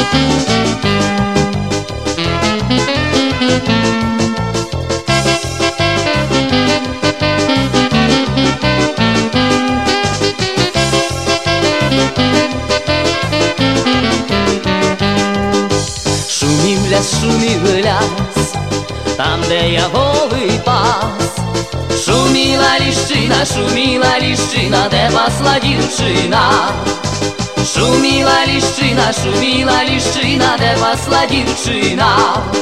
Шумів ляс, там, де я голий пас. Шуміла ліщина, де пасла дівчина. Шуміла ліщина, де пасла дівчина.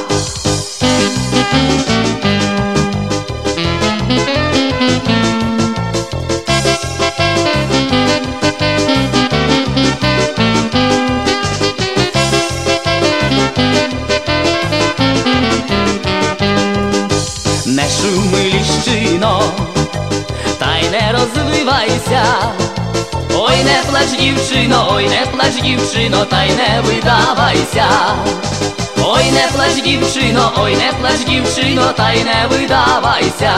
Не шуми, ліщино, та й не розвивайся. Ой, не плач, дівчино, та й не видавайся. Ой, не плач, дівчино, та й не видавайся.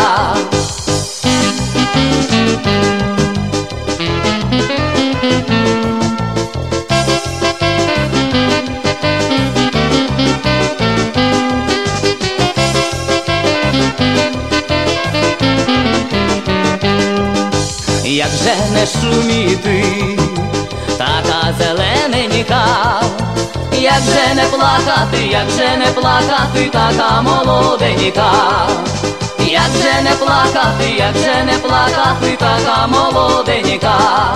Як же не шуміти, така зелененька, як же не плакати, така молоденька, як же не плакати, така молоденька.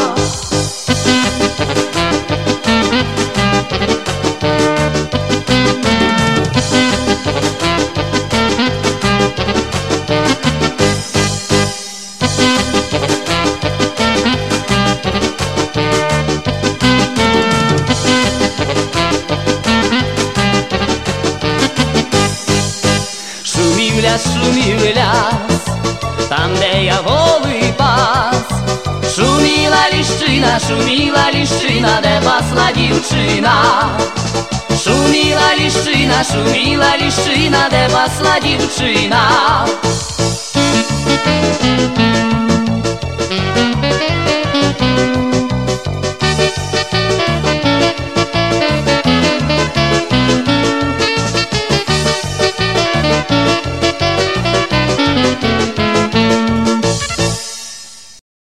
Шумів ляс, там, де я голий пас. Шуміла ліщина, де пасла дівчина. Шуміла ліщина, де пасла дівчина.